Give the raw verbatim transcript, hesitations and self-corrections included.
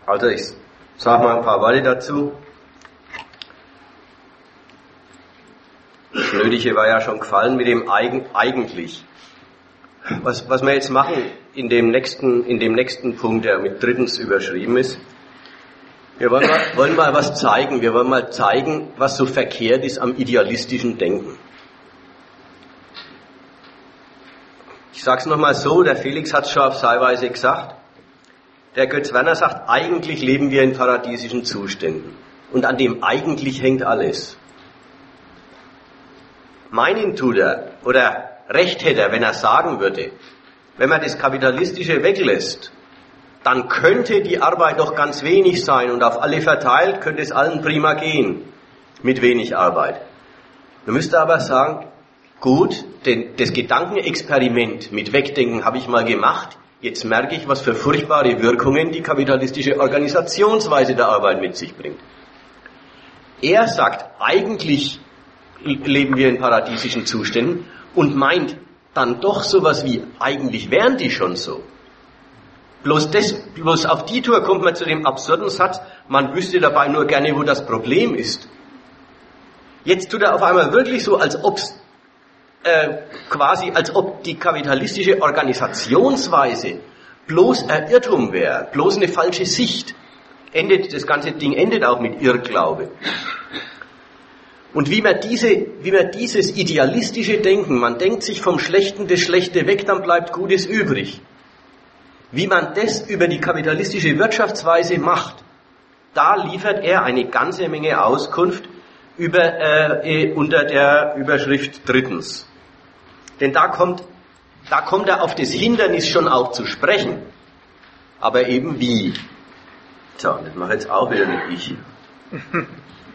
Also ich sage mal ein paar Worte dazu. Das Nötige war ja schon gefallen mit dem Eigen, eigentlich. Was, was wir jetzt machen in dem nächsten, in dem nächsten Punkt, der mit drittens überschrieben ist, wir wollen mal, wollen mal was zeigen. Wir wollen mal zeigen, was so verkehrt ist am idealistischen Denken. Ich sag's nochmal so, der Felix hat's schon auf seine Weise gesagt. Der Götz Werner sagt, eigentlich leben wir in paradiesischen Zuständen. Und an dem eigentlich hängt alles. Meinen tut er, oder recht hätte er, wenn er sagen würde, wenn man das Kapitalistische weglässt, dann könnte die Arbeit doch ganz wenig sein und auf alle verteilt könnte es allen prima gehen, mit wenig Arbeit. Man müsste aber sagen, gut, denn das Gedankenexperiment mit Wegdenken habe ich mal gemacht, jetzt merke ich, was für furchtbare Wirkungen die kapitalistische Organisationsweise der Arbeit mit sich bringt. Er sagt, eigentlich leben wir in paradiesischen Zuständen und meint dann doch sowas wie, eigentlich wären die schon so. Bloß, das, bloß auf die Tour kommt man zu dem absurden Satz, man wüsste dabei nur gerne, wo das Problem ist. Jetzt tut er auf einmal wirklich so, als ob's äh, quasi, als ob die kapitalistische Organisationsweise bloß ein Irrtum wäre, bloß eine falsche Sicht. Endet, das ganze Ding endet auch mit Irrglaube. Und wie man diese, wie man dieses idealistische Denken, man denkt sich vom Schlechten das Schlechte weg, dann bleibt Gutes übrig. Wie man das über die kapitalistische Wirtschaftsweise macht, da liefert er eine ganze Menge Auskunft über, äh, unter der Überschrift drittens. Denn da kommt, da kommt er auf das Hindernis schon auch zu sprechen. Aber eben wie? So, das mache jetzt auch wieder nicht ich.